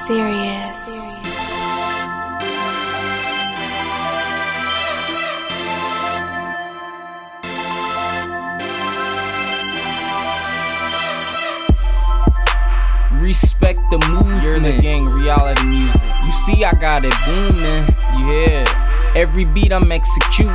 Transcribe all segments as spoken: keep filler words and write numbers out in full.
Serious. Respect the movement. You're the gang, reality music. You see, I got it booming. You hear it. Every beat I'm executing.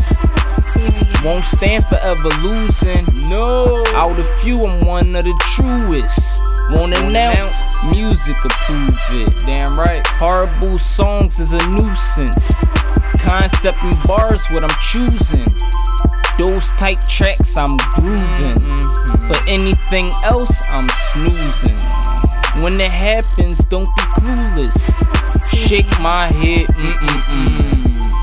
Serious. Won't stand forever losing. No. Out of few, I'm one of the truest. Won't announce, music approve it. Damn right. Horrible songs is a nuisance. Concept and bars, what I'm choosing. Those tight tracks, I'm grooving. Mm-hmm. But anything else, I'm snoozing. When it happens, don't be clueless. Shake my head, mm-mm-mm.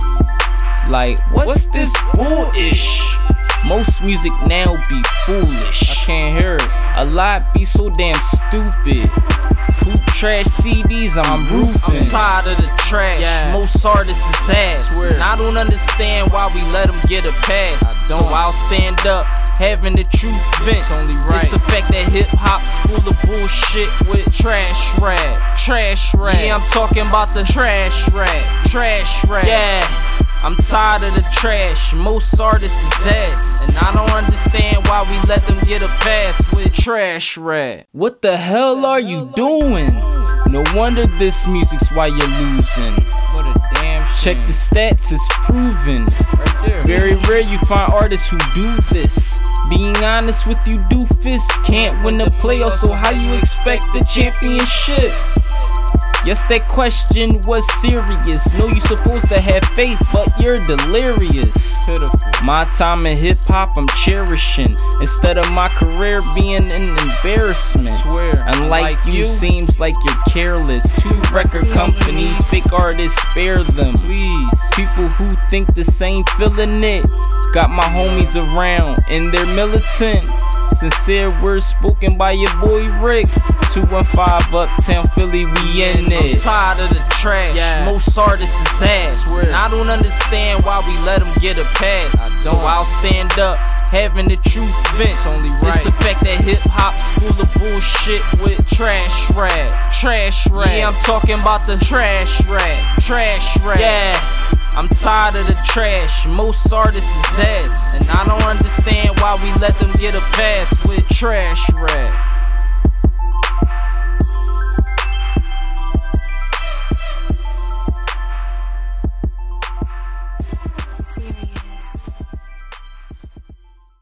Like, what's, what's this bullish? Most music now be foolish. I can't hear it. A lot be so damn stupid. Poop trash C Ds, I'm, I'm roofing. I'm tired of the trash. Yeah. Most artists is ass. Swear. And I don't understand why we let them get a pass. I don't. So I'll stand up, having the truth vent. It's only right. It's the fact that hip hop's full of bullshit with trash rap. Trash rap. Yeah, I'm talking about the trash rap. Trash rap. Yeah. I'm tired of the trash, most artists is ass. And I don't understand why we let them get a pass with trash rap. What the hell are you doing? No wonder this music's why you're losing. What a damn shame. Check the stats, it's proven. Right there. Very rare you find artists who do this. Being honest with you, doofus, can't win the playoffs, so how you expect the championship? Yes, that question was serious. No, you supposed to have faith, but you're delirious. Pitiful. My time in hip hop I'm cherishing, instead of my career being an embarrassment. Swear. Unlike Like you, you, seems like you're careless. Two record companies, fake artists, spare them. Please. People who think the same feeling it. Got my homies around, and they're militant. Sincere words spoken by your boy Rick. two one five Uptown Philly, we in it. I'm tired of the trash, Yeah. most artists is ass. Swear. And I don't understand why we let them get a pass. I So don't. I'll stand up, having the truth vent. It's only It's right. the fact that hip hop's full of bullshit with trash rap. Trash rap. Yeah, I'm talking about the trash rap. Trash rap. Yeah. I'm tired of the trash, most artists is ass. And I don't understand why we let them get a pass with trash rap.